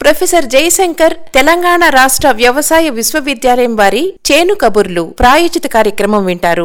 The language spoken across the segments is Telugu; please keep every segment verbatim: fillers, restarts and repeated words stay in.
ప్రొఫెసర్ జయశంకర్ తెలంగాణ రాష్ట్ర వ్యవసాయ విశ్వవిద్యాలయం వారి చేను కబుర్లు ప్రాయోజిత కార్యక్రమం వింటారు.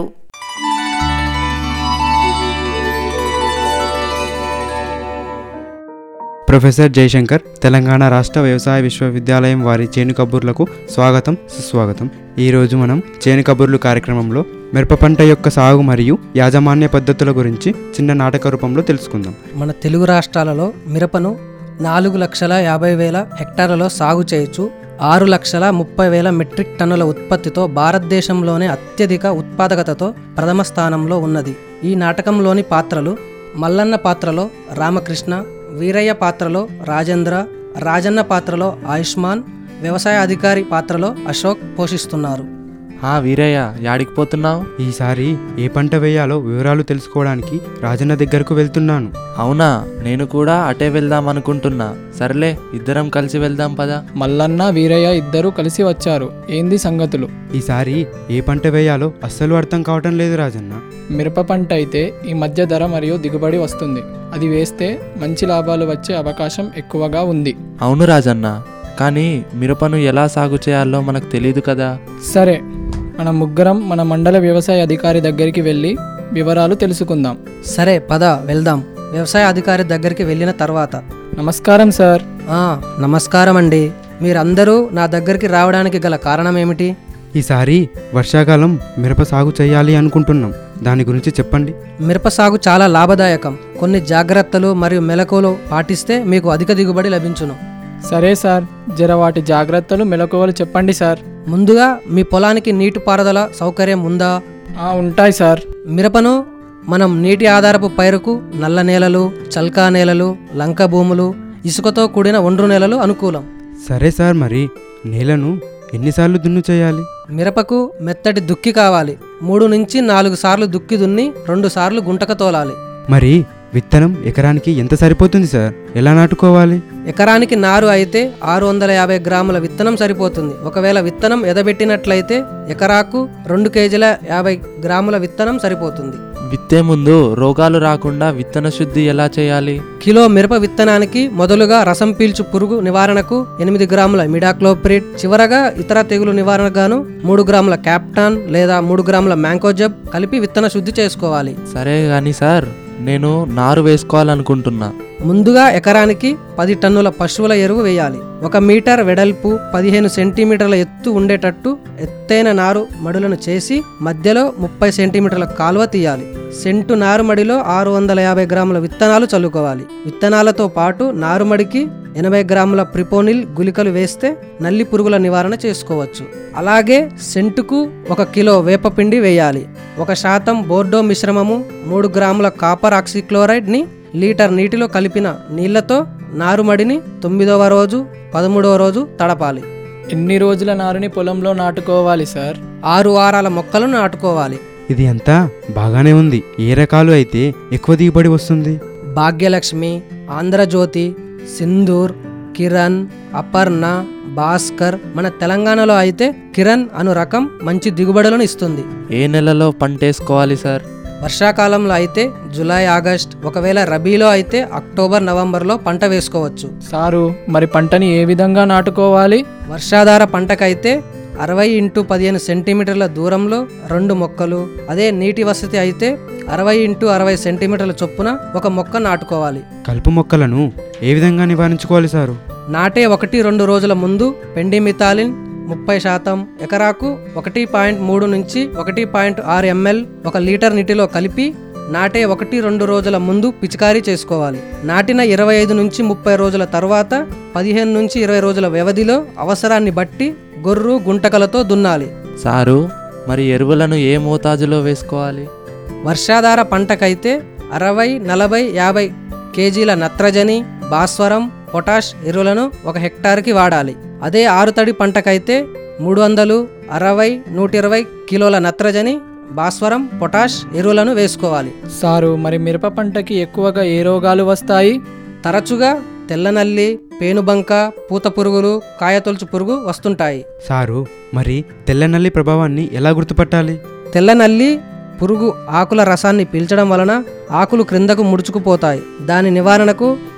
ప్రొఫెసర్ జయశంకర్ తెలంగాణ రాష్ట్ర వ్యవసాయ విశ్వవిద్యాలయం వారి చేను కబుర్లకు స్వాగతం, సుస్వాగతం. ఈరోజు మనం చేను కబుర్లు కార్యక్రమంలో మిరప పంట యొక్క సాగు మరియు యాజమాన్య పద్ధతుల గురించి చిన్న నాటక రూపంలో తెలుసుకుందాం. మన తెలుగు రాష్ట్రాలలో మిరపను నాలుగు లక్షల యాభై వేల హెక్టార్లలో సాగు చేయొచ్చు. ఆరు లక్షల ముప్పై వేల మెట్రిక్ టన్నుల ఉత్పత్తితో భారతదేశంలోనే అత్యధిక ఉత్పాదకతతో ప్రథమ స్థానంలో ఉన్నది. ఈ నాటకంలోని పాత్రలు మల్లన్న పాత్రలో రామకృష్ణ, వీరయ్య పాత్రలో రాజేంద్ర, రాజన్న పాత్రలో ఆయుష్మాన్, వ్యవసాయ అధికారి పాత్రలో అశోక్ పోషిస్తున్నారు. హా వీరయ్య, యాడికి పోతున్నావు? ఈసారి ఏ పంట వేయాలో వివరాలు తెలుసుకోవడానికి రాజన్న దగ్గరకు వెళ్తున్నాను. అవునా, నేను కూడా అటే వెళ్దాం అనుకుంటున్నా. సర్లే, ఇద్దరం కలిసి వెళ్దాం పదా. మల్లన్న, వీరయ్య ఇద్దరు కలిసి వచ్చారు. ఏంది సంగతులు? ఈసారి ఏ పంట వేయాలో అస్సలు అర్థం కావటం లేదు రాజన్న. మిరప పంట అయితే ఈ మధ్య ధర మరియు దిగుబడి వస్తుంది. అది వేస్తే మంచి లాభాలు వచ్చే అవకాశం ఎక్కువగా ఉంది. అవును రాజన్న, కానీ మిరపను ఎలా సాగు చేయాలో మనకు తెలియదు కదా. సరే, మన ముగ్గురం మన మండల వ్యవసాయ అధికారి దగ్గరికి వెళ్ళి వివరాలు తెలుసుకుందాం. సరే పద వెళ్దాం. వ్యవసాయ అధికారి దగ్గరికి వెళ్ళిన తర్వాత, నమస్కారం సార్. ఆ నమస్కారం అండి. మీరందరూ నా దగ్గరికి రావడానికి గల కారణం ఏమిటి? ఈసారి వర్షాకాలం మిరప సాగు చేయాలి అనుకుంటున్నాం. దాని గురించి చెప్పండి. మిరప సాగు చాలా లాభదాయకం. కొన్ని జాగ్రత్తలు మరియు మెలకువలు పాటిస్తే మీకు అధిక దిగుబడి లభించును. సరే సార్, జర వాటి జాగ్రత్తలు మెలకువలు చెప్పండి సార్. ముందుగా మీ పొలానికి నీటిపారుదల సౌకర్యం ఉందా? ఆ ఉంటాయి సార్. మిరపను మనం నీటి ఆధారపు పైరుకు నల్ల నేలలు, చల్కా నేలలు, లంక భూములు, ఇసుకతో కూడిన ఒండ్రు నేలలు అనుకూలం. సరే సార్, మరి నేలను ఎన్నిసార్లు దున్ను చేయాలి? మిరపకు మెత్తటి దుక్కి కావాలి. మూడు నుంచి నాలుగు సార్లు దుక్కి దున్ని రెండు సార్లు గుంటక తోలాలి. మరి విత్తనం ఎకరానికి ఎంత సరిపోతుంది సార్? ఎలా నాటుకోవాలి? ఎకరానికి నారు అయితే ఆరు వందల యాభై గ్రాముల విత్తనం సరిపోతుంది. ఒకవేళ విత్తనం ఎదబెట్టినట్లయితే ఎకరాకు రెండు కేజీల యాభై గ్రాముల విత్తనం సరిపోతుంది. విత్తే ముందు రోగాలు రాకుండా విత్తన శుద్ధి ఎలా చేయాలి? కిలో మిరప విత్తనానికి మొదలుగా రసం పీల్చు పురుగు నివారణకు ఎనిమిది గ్రాముల మిడాక్లోప్రిడ్, చివరగా ఇతర తెగులు నివారణగాను మూడు గ్రాముల క్యాప్టాన్ లేదా మూడు గ్రాముల మ్యాంకోజబ్ కలిపి విత్తన శుద్ధి చేసుకోవాలి. సరే గాని సార్, నేను నారు వేసుకోవాలనుకుంటున్నా. ముందుగా ఎకరానికి పది టన్నుల పశువుల ఎరువు వేయాలి. ఒక మీటర్ వెడల్పు, పదిహేను సెంటీమీటర్ల ఎత్తు ఉండేటట్టు ఎత్తైన నారు మడులను చేసి మధ్యలో ముప్పై సెంటీమీటర్ల కాలువ తీయాలి. సెంటు నారుమడిలో ఆరు వందల యాభై గ్రాముల విత్తనాలు చల్లుకోవాలి. విత్తనాలతో పాటు నారుమడికి ఎనభై గ్రాముల ప్రిపోనిల్ గుళికలు వేస్తే నల్లి పురుగుల నివారణ చేసుకోవచ్చు. అలాగే సెంటుకు ఒక కిలో వేపపిండి వేయాలి. ఒక శాతం బోర్డో మిశ్రమము, మూడు గ్రాముల కాపర్ ఆక్సిక్లోరైడ్ ని లీటర్ నీటిలో కలిపిన నీళ్లతో నారుమడిని తొమ్మిదవ రోజు, పదమూడవ రోజు తడపాలి. ఎన్ని రోజుల నారుని పొలంలో నాటుకోవాలి సార్? ఆరు వారాల మొక్కలను నాటుకోవాలి. ఇది అంతా బాగానే ఉంది. ఏ రకాలు అయితే ఎక్కువ దిగుబడి వస్తుంది? భాగ్యలక్ష్మి, ఆంధ్రజ్యోతి, సింధూర్, కిరణ్, అపర్ణ, భాస్కర్. మన తెలంగాణలో అయితే కిరణ్ అను రకం మంచి దిగుబడులను ఇస్తుంది. ఏ నెలలో పంటేసుకోవాలి సార్? వర్షాకాలంలో అయితే జూలై, ఆగస్ట్. ఒకవేళ రబీలో అయితే అక్టోబర్, నవంబర్లో పంట వేసుకోవచ్చు. సారు, మరి పంటని ఏ విధంగా నాటుకోవాలి? వర్షాధార పంటకైతే అరవై ఇంటూ పదిహేను సెంటీమీటర్ల దూరంలో రెండు మొక్కలు, అదే నీటి వసతి అయితే అరవై ఇంటూ అరవై సెంటీమీటర్ల చొప్పున ఒక మొక్క నాటుకోవాలి. కలుపు మొక్కలను ఏ విధంగా నివారించుకోవాలి సారు? నాటే ఒకటి రెండు రోజుల ముందు పెండిమిథాలిన్ ముప్పై శాతం ఎకరాకు ఒకటి పాయింట్ మూడు నుంచి ఒకటి పాయింట్ ఆరు ఎంఎల్ ఒక లీటర్ నీటిలో కలిపి నాటే ఒకటి రెండు రోజుల ముందు పిచికారీ చేసుకోవాలి. నాటిన ఇరవై ఐదు నుంచి ముప్పై రోజుల తర్వాత పదిహేను నుంచి ఇరవై రోజుల వ్యవధిలో అవసరాన్ని బట్టి గొర్రు గుంటకలతో దున్నాలి. సారు, మరి ఎరువులను ఏ మోతాజులో వేసుకోవాలి? వర్షాధార పంటకైతే అరవై, నలభై, యాభై కేజీల నత్రజని, భాస్వరం, పొటాష్ ఎరువులను ఒక హెక్టార్కి వాడాలి. అదే ఆరుతడి పంటకైతే మూడు వందలు, అరవై, నూట ఇరవై కిలోల నత్రజని, భాస్వరం, పొటాష్ ఎరువులను వేసుకోవాలి. సారు, మరి మిరప పంటకి ఎక్కువగా ఏ రోగాలు వస్తాయి? తరచుగా తెల్లనల్లి, పేనుబంక, పూత పురుగులు, కాయతొలుచు పురుగు వస్తుంటాయి. సారు, మరి తెల్లనల్లి ప్రభావాన్ని ఎలా గుర్తుపట్టాలి? తెల్లనల్లి పురుగు ఆకుల రసాన్ని పీల్చడం వలన ఆకులు క్రిందకు ముడుచుకుపోతాయి. దాని నివారణకు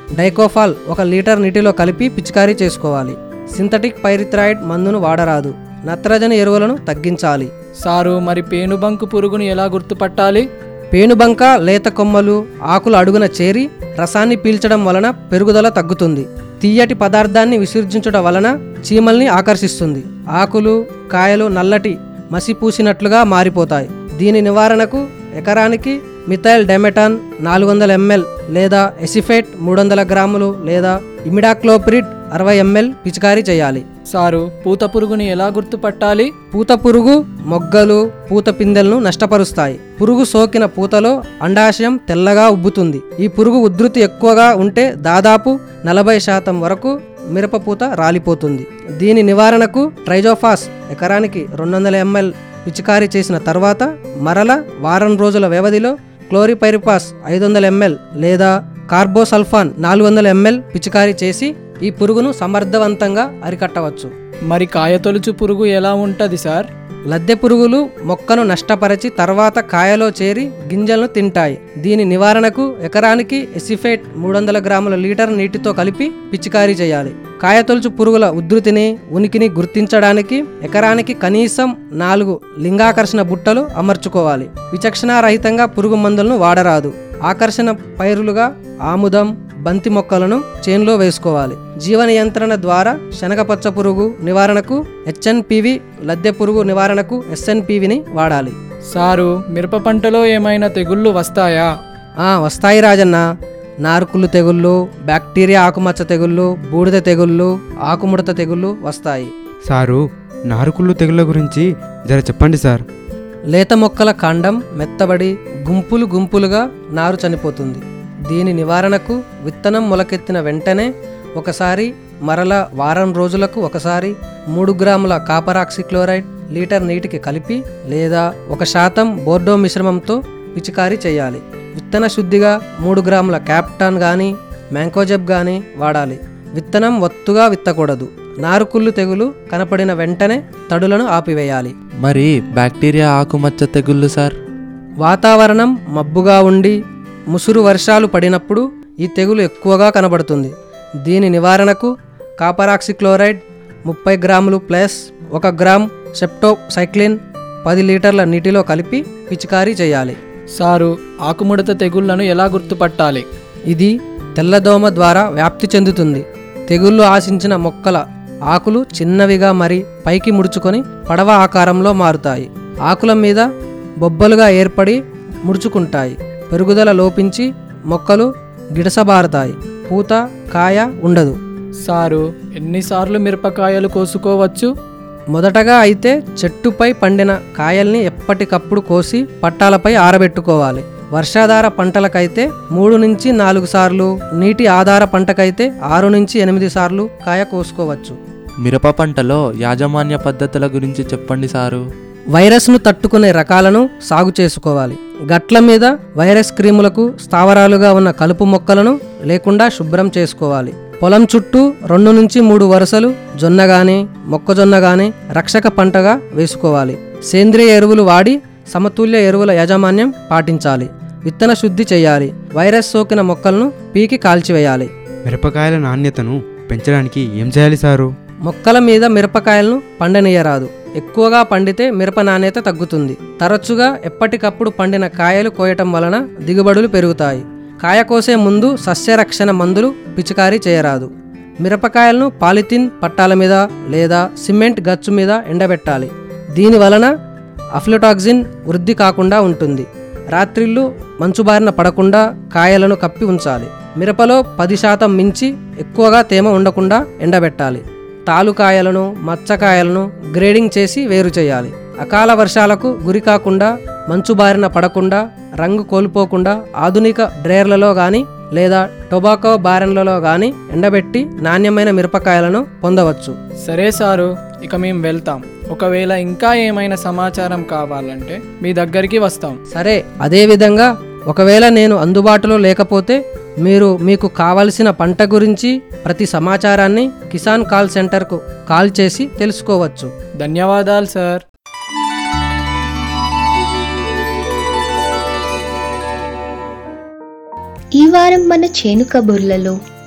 డైకోఫాల్ ఒక లీటర్ నీటిలో కలిపి పిచికారీ చేసుకోవాలి. సింథటిక్ పైరిథ్రాయిడ్ మందును వాడరాదు. నత్రజని ఎరువులను తగ్గించాలి. సారు మరి పేనుబంకు పురుగును ఎలా గుర్తుపట్టాలి? పేనుబంక లేత కొమ్మలు ఆకుల అడుగున చేరి రసాన్ని పీల్చడం వలన పెరుగుదల తగ్గుతుంది. తీయటి పదార్థాన్ని విసర్జించడం వలన చీమల్ని ఆకర్షిస్తుంది. ఆకులు కాయలు నల్లటి మసి పూసినట్లుగా మారిపోతాయి. దీని నివారణకు ఎకరానికి మిథైల్ డెమెటాన్ నాలుగు వందల ఎంఎల్ లేదా ఎసిఫేట్ మూడు వందల గ్రాములు లేదా ఇమిడాక్లోప్రిడ్ అరవై ఎంఎల్ పిచికారీ చేయాలి. సారు పూత పురుగుని ఎలా గుర్తుపట్టాలి? పూత పురుగు మొగ్గలు పూత పిందెలను నష్టపరుస్తాయి. పురుగు సోకిన పూతలో అండాశయం తెల్లగా ఉబ్బుతుంది. ఈ పురుగు ఉధృతి ఎక్కువగా ఉంటే దాదాపు నలభై శాతం వరకు మిరప పూత రాలిపోతుంది. దీని నివారణకు ట్రైజోఫాస్ ఎకరానికి రెండు వందల ఎంఎల్ పిచికారీ చేసిన తర్వాత మరల వారం రోజుల వ్యవధిలో క్లోరిపైరిపాస్ ఐదు వందల ఎంఎల్ లేదా కార్బోసల్ఫాన్ నాలుగు వందల ఎంఎల్ పిచికారీ చేసి ఈ పురుగును సమర్థవంతంగా అరికట్టవచ్చు. మరి కాయతొలుచు పురుగు ఎలా ఉంటది సార్? లద్దె పురుగులు మొక్కను నష్టపరిచి తర్వాత కాయలో చేరి గింజలను తింటాయి. దీని నివారణకు ఎకరానికి ఎసిఫేట్ మూడు వందల గ్రాముల లీటర్ నీటితో కలిపి పిచికారీ చేయాలి. కాయతొలుచు పురుగుల ఉధృతిని ఉనికిని గుర్తించడానికి ఎకరానికి కనీసం నాలుగు లింగాకర్షణ బుట్టలు అమర్చుకోవాలి. విచక్షణారహితంగా పురుగు మందులను వాడరాదు. ఆకర్షణ పైరులుగా ఆముదం బంతి మొక్కలను చేన్లో వేసుకోవాలి. జీవ నియంత్రణ ద్వారా శనగపచ్చ పురుగు నివారణకు హెచ్ఎన్పివి, లద్దె పురుగు నివారణకు ఎస్ఎన్పివిని వాడాలి. సారు మిరప పంటలో ఏమైనా తెగుళ్ళు వస్తాయా? ఆ వస్తాయి రాజన్న. నారుకుళ్ళు తెగుళ్ళు, బ్యాక్టీరియా ఆకుమచ్చ తెగుళ్ళు, బూడిద తెగుళ్ళు, ఆకుముడత తెగుళ్ళు వస్తాయి. సారు నారుకుళ్ళు తెగుళ్ళ గురించి జర చెప్పండి సార్. లేత మొక్కల కాండం మెత్తబడి గుంపులు గుంపులుగా నారు చనిపోతుంది. దీని నివారణకు విత్తనం మొలకెత్తిన వెంటనే ఒకసారి మరల వారం రోజులకు ఒకసారి మూడు గ్రాముల కాపర్ ఆక్సిక్లోరైడ్ లీటర్ నీటికి కలిపి లేదా ఒక శాతం బోర్డో మిశ్రమంతో పిచికారీ చేయాలి. విత్తన శుద్ధిగా మూడు గ్రాముల క్యాప్టాన్ కానీ మ్యాంకోజెబ్ కానీ వాడాలి. విత్తనం ఒత్తుగా విత్తకూడదు. నారుకుళ్ళు తెగులు కనపడిన వెంటనే తడులను ఆపివేయాలి. మరి బ్యాక్టీరియా ఆకుమచ్చ తెగుళ్ళు సార్? వాతావరణం మబ్బుగా ఉండి ముసురు వర్షాలు పడినప్పుడు ఈ తెగులు ఎక్కువగా కనబడుతుంది. దీని నివారణకు కాపర్ ఆక్సిక్లోరైడ్ ముప్పై గ్రాములు ప్లస్ ఒక గ్రామ్ సెప్టోసైక్లిన్ పది లీటర్ల నీటిలో కలిపి పిచికారీ చేయాలి. సారు ఆకుముడత తెగుళ్లను ఎలా గుర్తుపట్టాలి? ఇది తెల్లదోమ ద్వారా వ్యాప్తి చెందుతుంది. తెగుళ్ళు ఆశించిన మొక్కల ఆకులు చిన్నవిగా మరి పైకి ముడుచుకొని పడవ ఆకారంలో మారుతాయి. ఆకుల మీద బొబ్బలుగా ఏర్పడి ముడుచుకుంటాయి. పెరుగుదల లోపించి మొక్కలు గిడసబారుతాయి. పూత కాయ ఉండదు. సారు ఎన్నిసార్లు మిరపకాయలు కోసుకోవచ్చు? మొదటగా అయితే చెట్టుపై పండిన కాయల్ని ఎప్పటికప్పుడు కోసి పట్టాలపై ఆరబెట్టుకోవాలి. వర్షాధార పంటలకైతే మూడు నుంచి నాలుగు సార్లు, నీటి ఆధార పంటకైతే ఆరు నుంచి ఎనిమిది సార్లు కాయ కోసుకోవచ్చు. మిరప పంటలో యాజమాన్య పద్ధతుల గురించి చెప్పండి సారు. వైరస్ను తట్టుకునే రకాలను సాగు చేసుకోవాలి. గట్ల మీద వైరస్ క్రీములకు స్థావరాలుగా ఉన్న కలుపు మొక్కలను లేకుండా శుభ్రం చేసుకోవాలి. పొలం చుట్టూ రెండు నుంచి మూడు వరుసలు జొన్న గాని మొక్కజొన్న గాని రక్షక పంటగా వేసుకోవాలి. సేంద్రియ ఎరువులు వాడి సమతుల్య ఎరువుల యాజమాన్యం పాటించాలి. విత్తన శుద్ధి చేయాలి. వైరస్ సోకిన మొక్కలను పీకి కాల్చివేయాలి. మిరపకాయల నాణ్యతను పెంచడానికి ఏం చేయాలి సారు? మొక్కల మీద మిరపకాయలను పండనీయరాదు. ఎక్కువగా పండితే మిరప నాణ్యత తగ్గుతుంది. తరచుగా ఎప్పటికప్పుడు పండిన కాయలు కోయటం వలన దిగుబడులు పెరుగుతాయి. కాయ కోసే ముందు సస్యరక్షణ మందులు పిచికారీ చేయరాదు. మిరపకాయలను పాలిథిన్ పట్టాల మీద లేదా సిమెంట్ గచ్చు మీద ఎండబెట్టాలి. దీని వలన అఫ్లోటాక్సిన్ వృద్ధి కాకుండా ఉంటుంది. రాత్రిళ్ళు మంచుబారిన పడకుండా కాయలను కప్పి ఉంచాలి. మిరపలో పది శాతం మించి ఎక్కువగా తేమ ఉండకుండా ఎండబెట్టాలి. తాలుకాయలను మచ్చకాయలను గ్రేడింగ్ చేసి వేరు చేయాలి. అకాల వర్షాలకు గురి కాకుండా మంచుబారిన పడకుండా రంగు కోల్పోకుండా ఆధునిక డ్రేర్లలో కానీ లేదా టొబాకో బారెన్లలో కానీ ఎండబెట్టి నాణ్యమైన మిరపకాయలను పొందవచ్చు. సరే సారు, ఇక మేము వెళ్తాం. ఒకవేళ ఇంకా ఏమైనా సమాచారం కావాలంటే మీ దగ్గరికి వస్తాం. సరే, అదేవిధంగా ఒకవేళ నేను అందుబాటులో లేకపోతే మీరు మీకు కావలసిన పంట గురించి ప్రతి సమాచారాన్ని కిసాన్ కాల్ సెంటర్కు కాల్ చేసి తెలుసుకోవచ్చు. ధన్యవాదాలు సార్. ఈ వారం మన చేను కబుర్లలో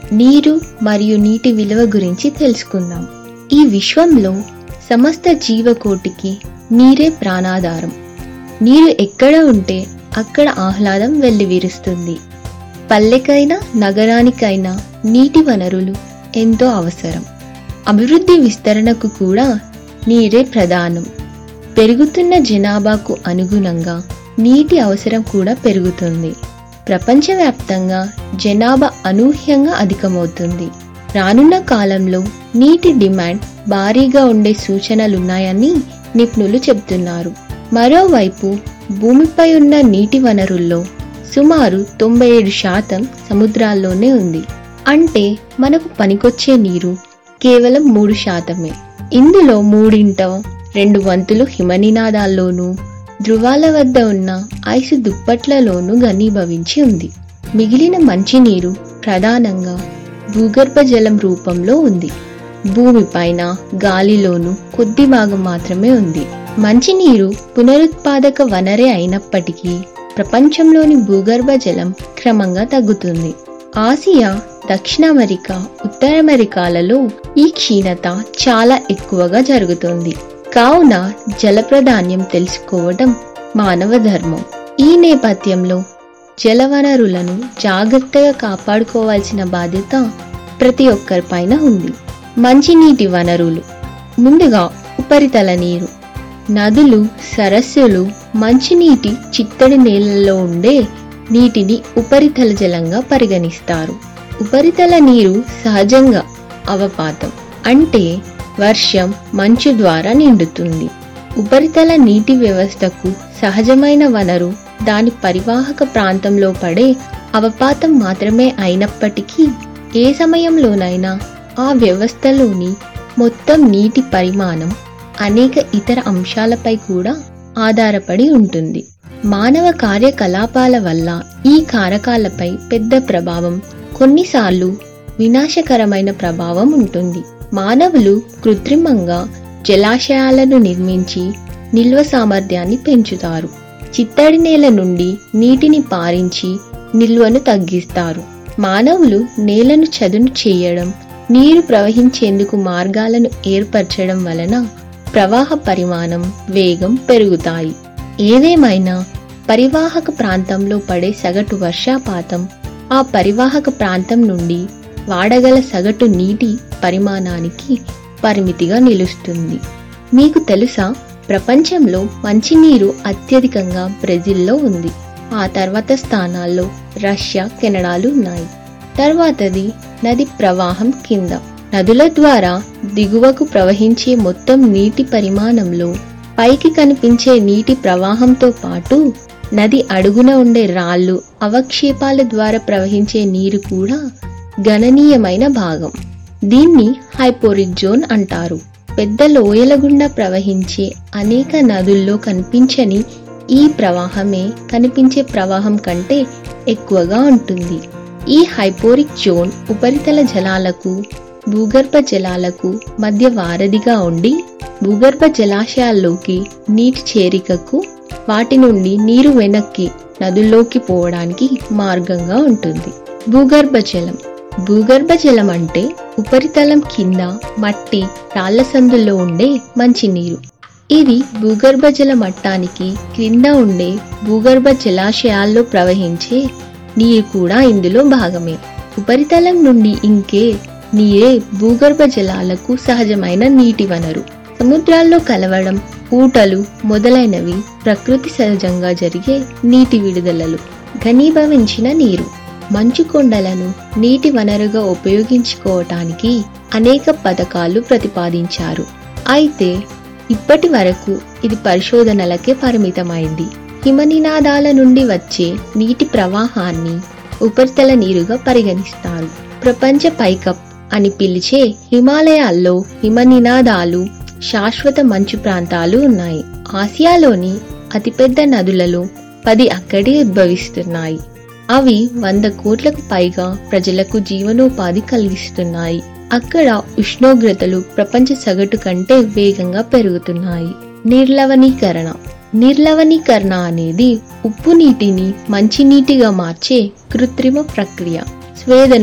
నీరు మరియు నీటి విలువ గురించి తెలుసుకుందాం. ఈ విశ్వంలో సమస్త జీవకోటికి నీరే ప్రాణాధారం. నీరు ఎక్కడ ఉంటే అక్కడ ఆహ్లాదం వెల్లివిరుస్తుంది. పల్లెకైనా నగరానికైనా నీటి వనరులు ఎంతో అవసరం. అభివృద్ధి విస్తరణకు కూడా నీరే ప్రధానం. పెరుగుతున్న జనాభాకు అనుగుణంగా నీటి అవసరం కూడా పెరుగుతుంది. ప్రపంచవ్యాప్తంగా జనాభా అనూహ్యంగా అధికమవుతుంది. రానున్న కాలంలో నీటి డిమాండ్ భారీగా ఉండే సూచనలున్నాయని నిపుణులు చెబుతున్నారు. మరోవైపు భూమిపై ఉన్న నీటి వనరుల్లో సుమారు తొంభై ఏడు శాతం సముద్రాల్లోనే ఉంది. అంటే మనకు పనికొచ్చే నీరు కేవలం మూడు శాతమే. ఇందులో మూడింట రెండు వంతులు హిమనినాదాల్లోనూ ధృవాల వద్ద ఉన్న ఐసు దుప్పట్లలోనూ ఘనీభవించి ఉంది. మిగిలిన మంచినీరు ప్రధానంగా భూగర్భ జలం రూపంలో ఉంది. భూమిపైన గాలిలోనూ కొద్ది భాగం మాత్రమే ఉంది. మంచినీరు పునరుత్పాదక వనరే అయినప్పటికీ ప్రపంచంలోని భూగర్భ జలం క్రమంగా తగ్గుతుంది. ఆసియా, దక్షిణ అమెరికా, ఉత్తర అమెరికాలలో ఈ క్షీణత చాలా ఎక్కువగా జరుగుతుంది. కావున జల ప్రాధాన్యం తెలుసుకోవడం మానవ ధర్మం. ఈ నేపథ్యంలో జల వనరులను జాగ్రత్తగా కాపాడుకోవాల్సిన బాధ్యత ప్రతి ఒక్కరిపైన ఉంది. మంచినీటి వనరులు. ముందుగా ఉపరితల నీరు. నదులు, సరస్సులు, మంచినీటి చిత్తడి నేలల్లో ఉండే నీటిని ఉపరితల జలంగా పరిగణిస్తారు. ఉపరితల నీరు సహజంగా అవపాతం అంటే వర్షం, మంచు ద్వారా నిండుతుంది. ఉపరితల నీటి వ్యవస్థకు సహజమైన వనరు దాని పరివాహక ప్రాంతంలో పడే అవపాతం మాత్రమే అయినప్పటికీ ఏ సమయంలోనైనా ఆ వ్యవస్థలోని మొత్తం నీటి పరిమాణం అనేక ఇతర అంశాలపై కూడా ఆధారపడి ఉంటుంది. మానవ కార్యకలాపాల వల్ల ఈ కారకాలపై పెద్ద ప్రభావం, కొన్నిసార్లు వినాశకరమైన ప్రభావం ఉంటుంది. మానవులు కృత్రిమంగా జలాశయాలను నిర్మించి నిల్వ సామర్థ్యాన్ని పెంచుతారు. చిత్తడి నేల నుండి నీటిని పారించి నిల్వను తగ్గిస్తారు. మానవులు నేలను చదును చేయడం, నీరు ప్రవహించేందుకు మార్గాలను ఏర్పరచడం వలన ప్రవాహ పరిమాణం, వేగం పెరుగుతాయి. ఏదేమైనా పరివాహక ప్రాంతంలో పడే సగటు వర్షపాతం ఆ పరివాహక ప్రాంతం నుండి వాడగల సగటు నీటి పరిమాణానికి పరిమితిగా నిలుస్తుంది. మీకు తెలుసా, ప్రపంచంలో మంచినీరు అత్యధికంగా బ్రెజిల్లో ఉంది. ఆ తర్వాత స్థానాల్లో రష్యా, కెనడాలు ఉన్నాయి. తర్వాతది నది ప్రవాహం కింద. నదుల ద్వారా దిగువకు ప్రవహించే మొత్తం నీటి పరిమాణంలో పైకి కనిపించే నీటి ప్రవాహంతో పాటు నది అడుగున ఉండే రాళ్ళు, అవక్షేపాల ద్వారా ప్రవహించే నీరు కూడా గణనీయమైన భాగం. దీన్ని హైపోరిక్ జోన్ అంటారు. పెద్ద లోయల గుండా ప్రవహించే అనేక నదుల్లో కనిపించని ఈ ప్రవాహమే కనిపించే ప్రవాహం కంటే ఎక్కువగా ఉంటుంది. ఈ హైపోరిక్ జోన్ ఉపరితల జలాలకు, భూగర్భ జలాలకు మధ్య వారధిగా ఉండి భూగర్భ జలాశయాల్లోకి నీటి చేరికకు, వాటి నుండి నీరు వెనక్కి నదుల్లోకి పోవడానికి మార్గంగా ఉంటుంది. భూగర్భ జలం. భూగర్భ జలం అంటే ఉపరితలం కింద మట్టి, రాళ్ల సందుల్లో ఉండే మంచినీరు. ఇది భూగర్భ జల మట్టానికి క్రింద ఉండే భూగర్భ జలాశయాల్లో ప్రవహించే నీరు కూడా ఇందులో భాగమే. ఉపరితలం నుండి ఇంకే నీరే భూగర్భ జలాలకు సహజమైన నీటి వనరు. సముద్రాల్లో కలవడం, ఊటలు మొదలైనవి ప్రకృతి సహజంగా జరిగే నీటి విడుదలలు. ఘనీభవించిన నీరు. మంచు కొండలను నీటి వనరుగా ఉపయోగించుకోవటానికి అనేక పథకాలు ప్రతిపాదించారు. అయితే ఇప్పటి వరకు ఇది పరిశోధనలకే పరిమితమైంది. హిమనినాదాల నుండి వచ్చే నీటి ప్రవాహాన్ని ఉపరితల నీరుగా పరిగణిస్తారు. ప్రపంచ పైకప్ అని పిలిచే హిమాలయాల్లో హిమనినాదాలు, శాశ్వత మంచు ప్రాంతాలు ఉన్నాయి. ఆసియాలోని అతిపెద్ద నదులలో పది అక్కడే ఉద్భవిస్తున్నాయి. అవి వంద కోట్లకు పైగా ప్రజలకు జీవనోపాధి కలిగిస్తున్నాయి. అక్కడ ఉష్ణోగ్రతలు ప్రపంచ సగటు కంటే వేగంగా పెరుగుతున్నాయి. నిర్లవణీకరణ. నిర్లవణీకరణ అనేది ఉప్పు నీటిని మంచినీటిగా మార్చే కృత్రిమ ప్రక్రియ. స్వేదనం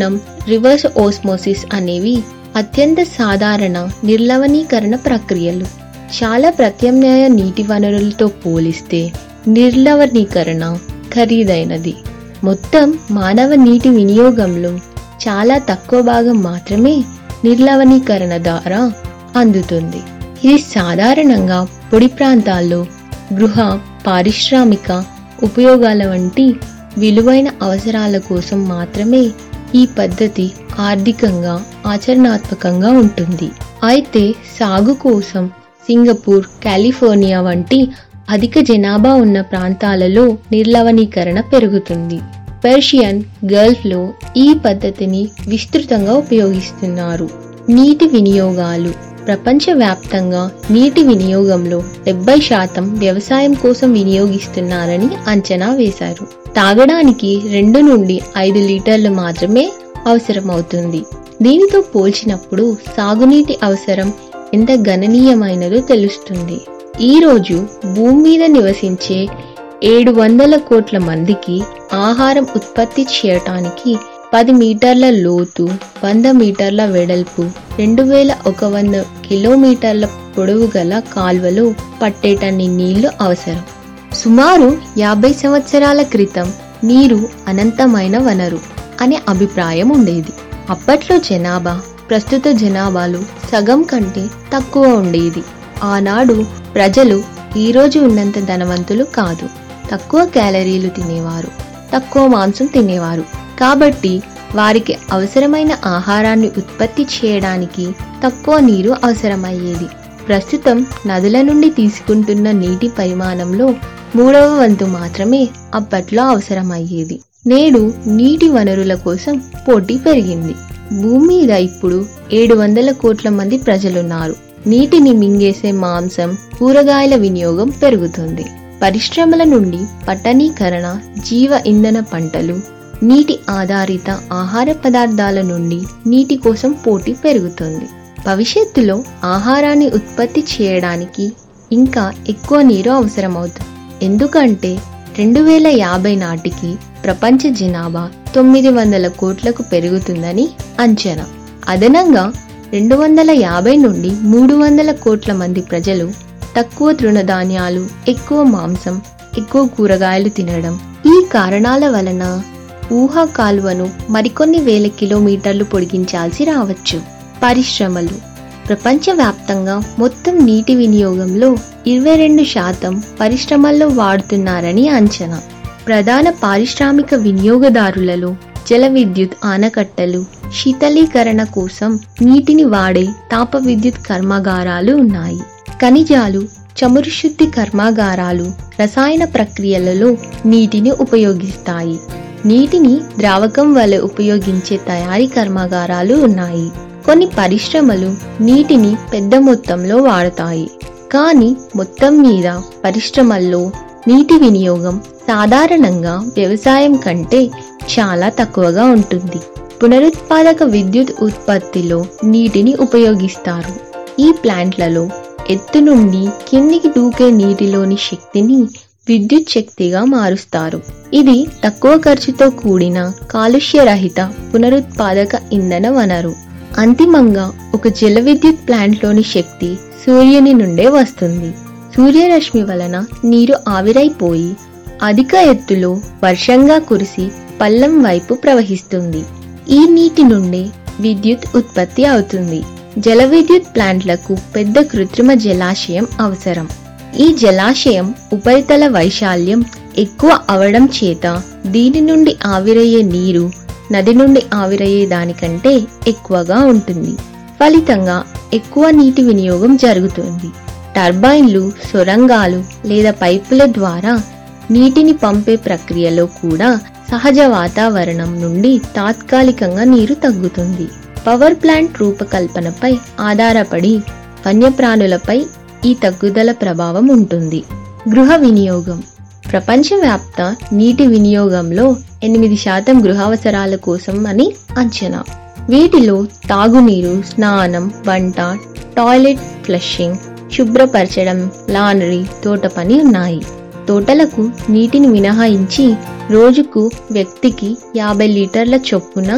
రివర్స్ ఓస్మోసిస్ అనేవి అత్యంత సాధారణ నిర్లవణీకరణ ప్రక్రియలు. చాలా ప్రత్యామ్నాయ నీటి వనరులతో పోలిస్తే నిర్లవణీకరణ ఖరీదైనది. మొత్తం మానవ నీటి వినియోగంలో చాలా తక్కువ భాగం మాత్రమే నిర్లవణీకరణ ద్వారా అందుతుంది. ఇది సాధారణంగా పొడి ప్రాంతాల్లో గృహ, పారిశ్రామిక ఉపయోగాల వంటి విలువైన అవసరాల కోసం మాత్రమే ఈ పద్ధతి ఆర్థికంగా ఆచరణాత్మకంగా ఉంటుంది. అయితే సాగు కోసం సింగపూర్, కాలిఫోర్నియా వంటి అధిక జనాభా ఉన్న ప్రాంతాలలో నిర్లవణీకరణ పెరుగుతుంది. పర్షియన్ గల్ఫ్లో ఈ పద్ధతిని విస్తృతంగా ఉపయోగిస్తున్నారు. నీటి వినియోగాలు. ప్రపంచవ్యాప్తంగా నీటి వినియోగంలో డెబ్బై శాతం వ్యవసాయం కోసం వినియోగిస్తున్నారని అంచనా వేశారు. తాగడానికి రెండు నుండి ఐదు లీటర్లు మాత్రమే అవసరమవుతుంది. దీనితో పోల్చినప్పుడు సాగునీటి అవసరం ఎంత గణనీయమైనదో తెలుస్తుంది. ఈరోజు భూమి మీద నివసించే ఏడు వందల కోట్ల మందికి ఆహారం ఉత్పత్తి చేయటానికి పది మీటర్ల లోతు, వంద మీటర్ల వెడల్పు, రెండు వేల ఒక వంద కిలోమీటర్ల పొడవు గల కాల్వలో పట్టేటన్ని నీళ్లు అవసరం. సుమారు యాభై సంవత్సరాల క్రితం నీరు అనంతమైన వనరు అనే అభిప్రాయం ఉండేది. అప్పట్లో జనాభా ప్రస్తుత జనాభాలో సగం కంటే తక్కువ ఉండేది. ఆనాడు ప్రజలు ఈరోజు ఉన్నంత ధనవంతులు కాదు. తక్కువ క్యాలరీలు తినేవారు, తక్కువ మాంసం తినేవారు. కాబట్టి వారికి అవసరమైన ఆహారాన్ని ఉత్పత్తి చేయడానికి తక్కువ నీరు అవసరమయ్యేది. ప్రస్తుతం నదుల నుండి తీసుకుంటున్న నీటి పరిమాణంలో మూడవ వంతు మాత్రమే అప్పట్లో అవసరమయ్యేది. నేడు నీటి వనరుల కోసం పోటీ పెరిగింది. భూమి మీద ఇప్పుడు ఏడు వందల కోట్ల మంది ప్రజలున్నారు. నీటిని మింగేసే మాంసం, కూరగాయల వినియోగం పెరుగుతుంది. పరిశ్రమల నుండి పట్టణీకరణ, జీవ ఇంధన పంటలు, నీటి ఆధారిత ఆహార పదార్థాల నుండి నీటి కోసం పోటీ పెరుగుతుంది. భవిష్యత్తులో ఆహారాన్ని ఉత్పత్తి చేయడానికి ఇంకా ఎక్కువ నీరు అవసరమవుతుంది. ఎందుకంటే రెండు వేల యాభై నాటికి ప్రపంచ జనాభా తొమ్మిది వందల కోట్లకు పెరుగుతుందని అంచనా. అదనంగా రెండు వందల యాభై నుండి మూడు వందల కోట్ల మంది ప్రజలు తక్కువ తృణధాన్యాలు, ఎక్కువ మాంసం, ఎక్కువ కూరగాయలు తినడం. ఈ కారణాల వలన ఊహా కాలువను మరికొన్ని వేల కిలోమీటర్లు పొడిగించాల్సి రావచ్చు. పరిశ్రమలు. ప్రపంచవ్యాప్తంగా మొత్తం నీటి వినియోగంలో ఇరవై రెండు శాతం పరిశ్రమల్లో వాడుతున్నారని అంచనా. ప్రధాన పారిశ్రామిక వినియోగదారులలో జల విద్యుత్ ఆనకట్టలు, శీతలీకరణ కోసం నీటిని వాడే తాప విద్యుత్ కర్మాగారాలు ఉన్నాయి. ఖనిజాలు, చమురు శుద్ధి కర్మాగారాలు రసాయన ప్రక్రియలలో నీటిని ఉపయోగిస్తాయి. నీటిని ద్రావకం వలె ఉపయోగించే తయారీ కర్మాగారాలు ఉన్నాయి. కొన్ని పరిశ్రమలు నీటిని పెద్ద మొత్తంలో వాడతాయి. కానీ మొత్తం మీద పరిశ్రమల్లో నీటి వినియోగం సాధారణంగా వ్యవసాయం కంటే చాలా తక్కువగా ఉంటుంది. పునరుత్పాదక విద్యుత్ ఉత్పత్తిలో నీటిని ఉపయోగిస్తారు. ఈ ప్లాంట్లలో ఎత్తు నుండి కిందికి దూకే నీటిలోని శక్తిని విద్యుత్ శక్తిగా మారుస్తారు. ఇది తక్కువ ఖర్చుతో కూడిన కాలుష్యరహిత పునరుత్పాదక ఇంధన వనరు. అంతిమంగా ఒక జల విద్యుత్ ప్లాంట్లోని శక్తి సూర్యుని నుండే వస్తుంది. సూర్యరశ్మి వలన నీరు ఆవిరైపోయి అధిక ఎత్తులో వర్షంగా కురిసి పల్లం వైపు ప్రవహిస్తుంది. ఈ నీటి నుండే విద్యుత్ ఉత్పత్తి అవుతుంది. జల విద్యుత్ ప్లాంట్లకు పెద్ద కృత్రిమ జలాశయం అవసరం. ఈ జలాశయం ఉపరితల వైశాల్యం ఎక్కువ అవడం చేత దీని నుండి ఆవిరయ్యే నీరు నది నుండి ఆవిరయ్యే దానికంటే ఎక్కువగా ఉంటుంది. ఫలితంగా ఎక్కువ నీటి వినియోగం జరుగుతుంది. టర్బైన్లు, సొరంగాలు లేదా పైపుల ద్వారా నీటిని పంపే ప్రక్రియలో కూడా సహజ వాతావరణం నుండి తాత్కాలికంగా నీరు తగ్గుతుంది. పవర్ ప్లాంట్ రూపకల్పనపై ఆధారపడి వన్యప్రాణులపై ఈ తగ్గుదల ప్రభావం ఉంటుంది. గృహ వినియోగం. ప్రపంచవ్యాప్త నీటి వినియోగంలో ఎనిమిది శాతం గృహావసరాల కోసం అని అంచనా. వీటిలో తాగునీరు, స్నానం, వంట, టాయిలెట్ ఫ్లషింగ్, శుభ్రపరచడం, లాండ్రీ, తోట పని ఉన్నాయి. తోటలకు నీటిని మినహాయించి రోజుకు వ్యక్తికి యాభై లీటర్ల చొప్పున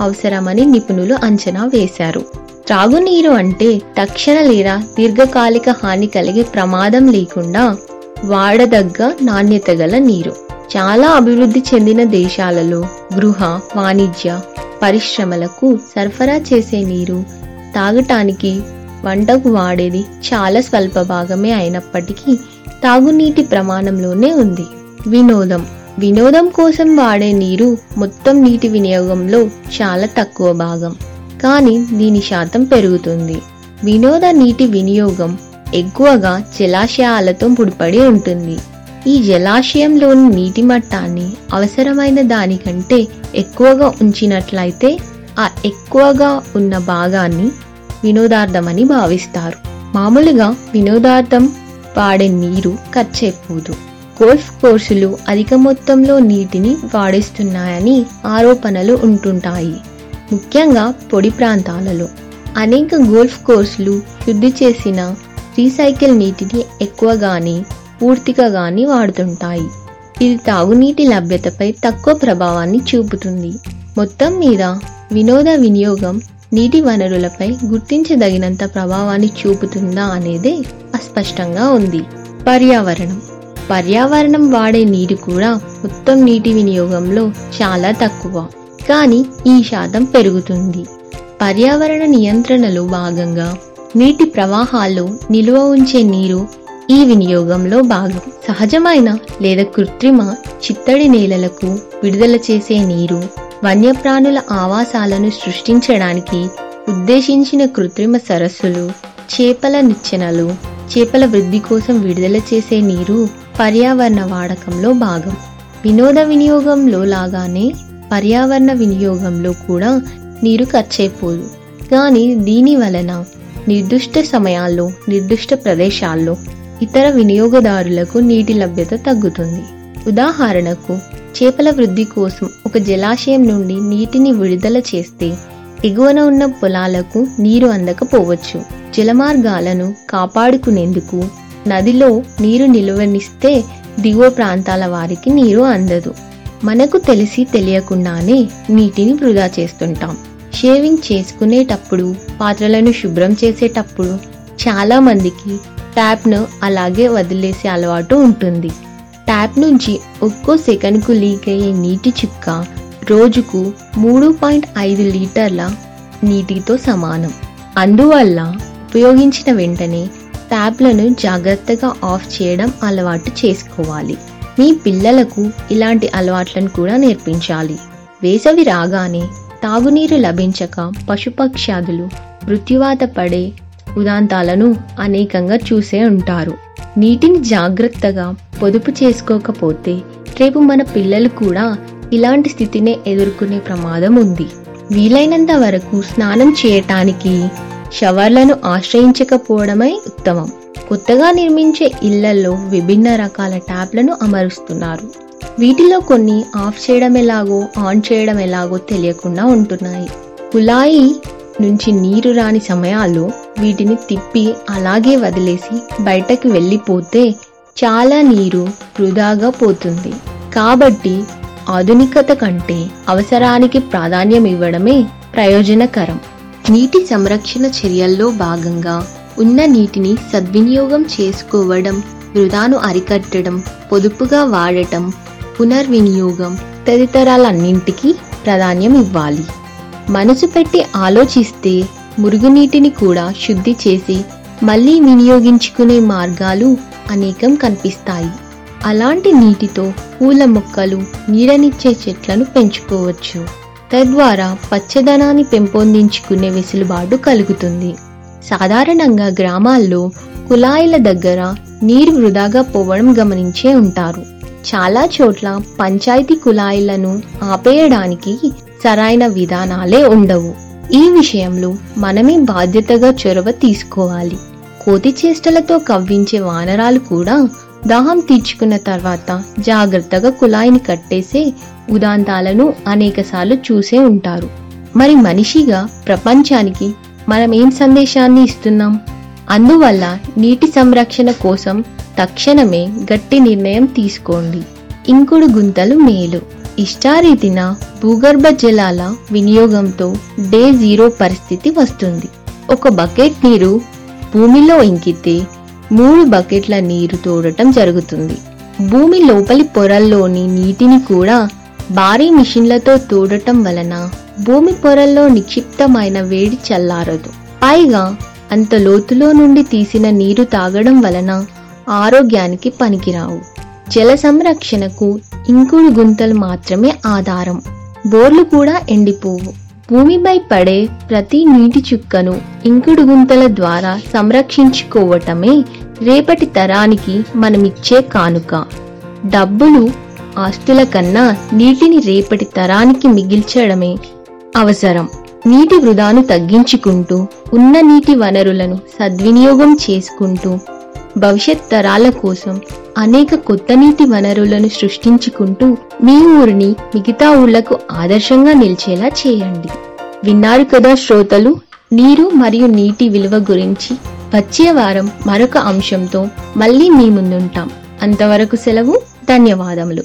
అవసరమని నిపుణులు అంచనా వేశారు. త్రాగునీరు అంటే తక్షణ లేదా దీర్ఘకాలిక హాని కలిగే ప్రమాదం లేకుండా వాడదగ్గ నాణ్యత గల నీరు. చాలా అభివృద్ధి చెందిన దేశాలలో గృహ, వాణిజ్య పరిశ్రమలకు సరఫరా చేసే నీరు తాగటానికి, వంటకు వాడేది చాలా స్వల్ప భాగమే అయినప్పటికీ తాగునీటి ప్రమాణంలోనే ఉంది. వినోదం వినోదం కోసం వాడే నీరు మొత్తం నీటి వినియోగంలో చాలా తక్కువ భాగం, కానీ దీని శాతం పెరుగుతుంది. వినోద నీటి వినియోగం ఎక్కువగా జలాశయాలతో ముడిపడి ఉంటుంది. ఈ జలాశయంలోని నీటి మట్టాన్ని అవసరమైన దానికంటే ఎక్కువగా ఉంచినట్లయితే ఆ ఎక్కువగా ఉన్న భాగాన్ని వినోదార్థమని భావిస్తారు. మామూలుగా వినోదార్థం వాడే నీరు ఖర్చయిపోదు. గోల్ఫ్ కోర్సులు అధిక మొత్తంలో నీటిని వాడేస్తున్నాయని ఆరోపణలు ఉంటుంటాయి. ముఖ్యంగా పొడి ప్రాంతాలలో అనేక గోల్ఫ్ కోర్సులు శుద్ధి చేసిన రీసైకిల్ నీటిని ఎక్కువగాని పూర్తిగా గాని వాడుతుంటాయి. ఇది తాగునీటి లభ్యతపై తక్కువ ప్రభావాన్ని చూపుతుంది. మొత్తం మీద వినోద వినియోగం నీటి వనరులపై గుర్తించదగినంత ప్రభావాన్ని చూపుతుందా అనేదే అస్పష్టంగా ఉంది. పర్యావరణం పర్యావరణం వాడే నీరు కూడా మొత్తం నీటి వినియోగంలో చాలా తక్కువ, కానీ ఈ శాతం పెరుగుతుంది. పర్యావరణ నియంత్రణలో భాగంగా నీటి ప్రవాహాల్లో నిల్వ ఉంచే నీరు ఈ వినియోగంలో భాగం. సహజమైన లేదా కృత్రిమ చిత్తడి నేలలకు విడుదల చేసే నీరు, వన్యప్రాణుల ఆవాసాలను సృష్టించడానికి ఉద్దేశించిన కృత్రిమ సరస్సులు, చేపల నిచ్చెనలు, చేపల వృద్ధి కోసం విడుదల చేసే నీరు పర్యావరణ వాడకంలో భాగం. వినోద వినియోగంలో లాగానే పర్యావరణ వినియోగంలో కూడా నీరు ఖర్చయిపోదు, కానీ దీని వలన నిర్దిష్ట సమయాల్లో నిర్దిష్ట ప్రదేశాల్లో ఇతర వినియోగదారులకు నీటి లభ్యత తగ్గుతుంది. ఉదాహరణకు, చేపల వృద్ధి కోసం ఒక జలాశయం నుండి నీటిని విడుదల చేస్తే ఎగువన ఉన్న పొలాలకు నీరు అందకపోవచ్చు. జలమార్గాలను కాపాడుకునేందుకు నదిలో నీరు నిలువనిస్తే దిగువ ప్రాంతాల వారికి నీరు అందదు. మనకు తెలిసి తెలియకుండానే నీటిని వృధా చేస్తుంటాం. షేవింగ్ చేసుకునేటప్పుడు, పాత్రలను శుభ్రం చేసేటప్పుడు చాలా మందికి ట్యాప్ను అలాగే వదిలేసే అలవాటు ఉంటుంది. ట్యాప్ నుంచి ఒక్కో సెకనుకు లీక్ అయ్యే నీటి చుక్క రోజుకు మూడు పాయింట్ ఐదు లీటర్ల నీటితో సమానం. అందువల్ల ఉపయోగించిన వెంటనే ట్యాప్లను జాగ్రత్తగా ఆఫ్ చేయడం అలవాటు చేసుకోవాలి. మీ పిల్లలకు ఇలాంటి అలవాట్లను కూడా నేర్పించాలి. వేసవి రాగానే తాగునీరు లభించక పశుపక్ష్యాదులు మృత్యువాత పడే ఉదాంతాలను అనేకంగా చూసే ఉంటారు. నీటిని జాగ్రత్తగా పొదుపు చేసుకోకపోతే రేపు మన పిల్లలు కూడా ఇలాంటి స్థితినే ఎదుర్కొనే ప్రమాదం ఉంది. వీలైనంత వరకు స్నానం చేయటానికి షవర్లను ఆశ్రయించకపోవడమే ఉత్తమం. కొత్తగా నిర్మించే ఇళ్లలో విభిన్న రకాల ట్యాప్లను అమరుస్తున్నారు. వీటిలో కొన్ని ఆఫ్ చేయడం ఎలాగో ఆన్ చేయడం ఎలాగో తెలియకుండా ఉంటున్నాయి. కుళాయి నుంచి నీరు రాని సమయాల్లో వీటిని తిప్పి అలాగే వదిలేసి బయటకు వెళ్ళిపోతే చాలా నీరు వృధాగా పోతుంది. కాబట్టి ఆధునికత కంటే అవసరానికి ప్రాధాన్యం ఇవ్వడమే ప్రయోజనకరం. నీటి సంరక్షణ చర్యల్లో భాగంగా ఉన్న నీటిని సద్వినియోగం చేసుకోవడం, వృధాను అరికట్టడం, పొదుపుగా వాడటం, పునర్వినియోగం తదితరాలన్నింటికీ ప్రాధాన్యం ఇవ్వాలి. మనసు పెట్టి ఆలోచిస్తే మురుగునీటిని కూడా శుద్ధి చేసి మళ్ళీ వినియోగించుకునే మార్గాలు అనేకం కనిపిస్తాయి. అలాంటి నీటితో పూల మొక్కలు, నీడనిచ్చే చెట్లను పెంచుకోవచ్చు. తద్వారా పచ్చదనాన్ని పెంపొందించుకునే వెసులుబాటు కలుగుతుంది. సాధారణంగా గ్రామాల్లో కుళాయిల దగ్గర నీరు వృధాగా పోవడం గమనించే ఉంటారు. చాలా చోట్ల పంచాయతీ కుళాయిలను ఆపేయడానికి సరైన విధానాలే ఉండవు. ఈ విషయంలో మనమే బాధ్యతగా చొరవ తీసుకోవాలి. కోతి చేష్టలతో కవ్వించే వానరాలు కూడా దాహం తీర్చుకున్న తర్వాత జాగ్రత్తగా కుళాయిని కట్టేసే ఉదాంతాలను అనేకసార్లు చూసే ఉంటారు. మరి మనిషిగా ప్రపంచానికి మనం ఏం సందేశాన్ని ఇస్తున్నాం? అందువల్ల నీటి సంరక్షణ కోసం తక్షణమే గట్టి నిర్ణయం తీసుకోండి. ఇంకుడు గుంతలు మేలు. ఇష్టారీతిన భూగర్భ జలాల వినియోగంతో డే జీరో పరిస్థితి వస్తుంది. ఒక బకెట్ నీరు భూమిలో ఇంకితే మూడు బకెట్ల నీరు తోడటం జరుగుతుంది. భూమి లోపలి పొరల్లోని నీటిని కూడా భారీ మిషన్లతో తోడటం వలన భూమి పొరల్లో నిక్షిప్తమైన వేడి చల్లారదు. పైగా అంత లోతులో నుండి తీసిన నీరు తాగడం వలన ఆరోగ్యానికి పనికిరావు. జల సంరక్షణకు ఇంకుడు గుంతలు మాత్రమే ఆధారం. బోర్లు కూడా ఎండిపోవు. భూమిపై పడే ప్రతి నీటి చుక్కను ఇంకుడు గుంతల ద్వారా సంరక్షించుకోవటమే రేపటి తరానికి మనమిచ్చే కానుక. డబ్బులు ఆస్తుల కన్నా నీటిని రేపటి తరానికి మిగిల్చడమే అవసరం. నీటి వృధాను తగ్గించుకుంటూ ఉన్న నీటి వనరులను సద్వినియోగం చేసుకుంటూ భవిష్యత్ తరాల కోసం అనేక కొత్త నీటి వనరులను సృష్టించుకుంటూ మీ ఊరిని మిగతా ఊళ్లకు ఆదర్శంగా నిలిచేలా చేయండి. విన్నారు కదా శ్రోతలు, నీరు మరియు నీటి విలువ గురించి. వచ్చే వారం మరొక అంశంతో మళ్ళీ మీ ముందుంటాం. అంతవరకు సెలవు. ధన్యవాదములు.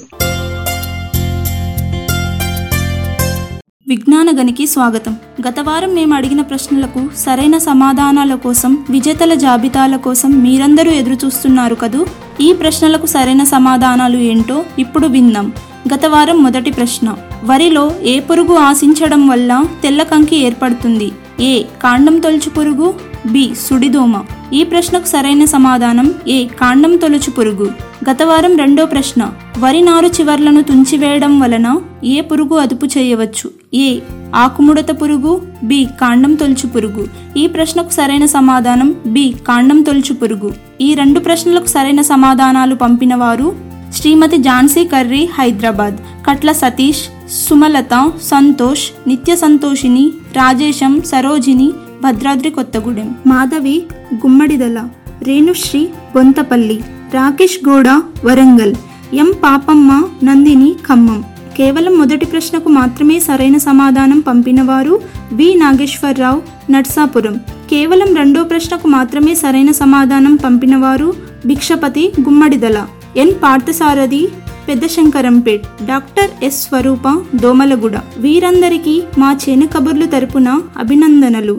విజ్ఞాన గనికి స్వాగతం. గత వారం మేము అడిగిన ప్రశ్నలకు సరైన సమాధానాల కోసం, విజేతల జాబితాల కోసం మీరందరూ ఎదురు చూస్తున్నారు కదూ. ఈ ప్రశ్నలకు సరైన సమాధానాలు ఏంటో ఇప్పుడు విందాం. గత వారం మొదటి ప్రశ్న, వరిలో ఏ పురుగు ఆశించడం వల్ల తెల్ల కంకి ఏర్పడుతుంది? ఏ కాండం తొలుచు పురుగు, బి సుడిదోమ. ఈ ప్రశ్నకు సరైన సమాధానం ఏ కాండం తొలుచు పురుగు. గత వారం రెండో ప్రశ్న, వరి నారు చివర్లను తుంచివేయడం వలన ఏ పురుగు అదుపు చేయవచ్చు? ఏ ఆకుముడత పురుగు, బి కాండం తొలుచు పురుగు. ఈ ప్రశ్నకు సరైన సమాధానం బి కాండం తొలుచు పురుగు. ఈ రెండు ప్రశ్నలకు సరైన సమాధానాలు పంపిన వారు శ్రీమతి ఝాన్సీ కర్రీ హైదరాబాద్, కట్ల సతీష్, సుమలత, సంతోష్, నిత్య సంతోషిని, రాజేశం, సరోజిని భద్రాద్రి కొత్తగూడెం, మాధవి గుమ్మడిదల, రేణుశ్రీ బొంతపల్లి, రాకేష్ గౌడ వరంగల్, ఎం పాపమ్మ నందిని ఖమ్మం. కేవలం మొదటి ప్రశ్నకు మాత్రమే సరైన సమాధానం పంపినవారు వి నాగేశ్వరరావు నర్సాపురం. కేవలం రెండో ప్రశ్నకు మాత్రమే సరైన సమాధానం పంపినవారు Bhikshapathi Gummadidala, N Parthasarathi Peddashankarampet, doctor S Swaroopa Domalguda. వీరందరికీ మా చేను కబుర్లు తరపున అభినందనలు.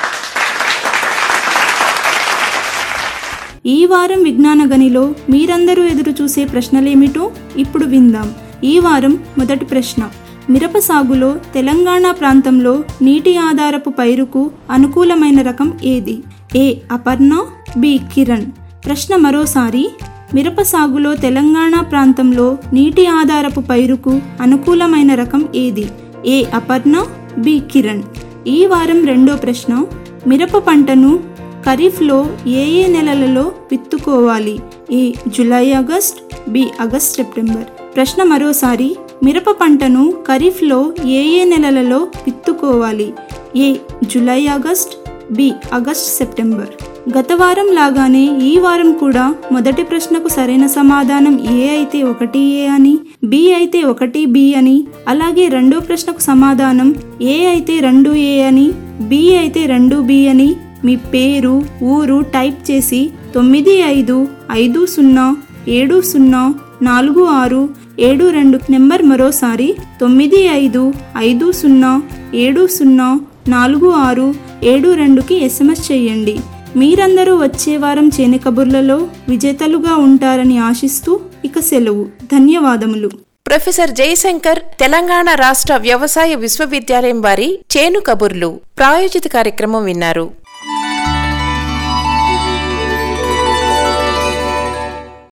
ఈ వారం విజ్ఞాన గనిలో మీరందరూ ఎదురు చూసే ప్రశ్నలేమిటో ఇప్పుడు విందాం. ఈ వారం మొదటి ప్రశ్న, మిరప సాగులో తెలంగాణ ప్రాంతంలో నీటి ఆధారపు పైరుకు అనుకూలమైన రకం ఏది? A Aparna, B Kiran. ప్రశ్న మరోసారి, మిరప సాగులో తెలంగాణ ప్రాంతంలో నీటి ఆధారపు పైరుకు అనుకూలమైన రకం ఏది? A Aparna, B Kiran. ఈ వారం రెండో ప్రశ్న, మిరప పంటను ఖరీఫ్లో ఏ ఏ నెలలలో విత్తుకోవాలి? A July August, B August September. ప్రశ్న మరోసారి, మిరప పంటను ఖరీఫ్లో ఏ ఏ నెలలలో విత్తుకోవాలి? A July August, B August September. గత వారం లాగానే ఈ వారం కూడా మొదటి ప్రశ్నకు సరైన సమాధానం ఏ అయితే ఒకటి ఏ అని, బి అయితే ఒకటి బి అని, అలాగే రెండో ప్రశ్నకు సమాధానం ఏ అయితే రెండు ఏ అని, బి అయితే రెండు బి అని మీ పేరు, ఊరు టైప్ చేసి తొమ్మిది ఐదు ఐదు సున్నా ఏడు సున్నా నాలుగు ఆరు ఏడు రెండు నెంబర్ మరోసారి తొమ్మిది ఐదు ఐదు సున్నా ఏడు సున్నా నాలుగు ఆరు ఏడు రెండుకి ఎస్ఎంఎస్ చేయండి. మీరందరూ వచ్చే వారం చేను కబుర్లలో విజేతలుగా ఉంటారని ఆశిస్తూ ఇక సెలవు. ధన్యవాదములు. ప్రొఫెసర్ జయశంకర్ తెలంగాణ రాష్ట్ర వ్యవసాయ విశ్వవిద్యాలయం వారి చేను కబుర్లు ప్రాయోజిత కార్యక్రమం విన్నారు.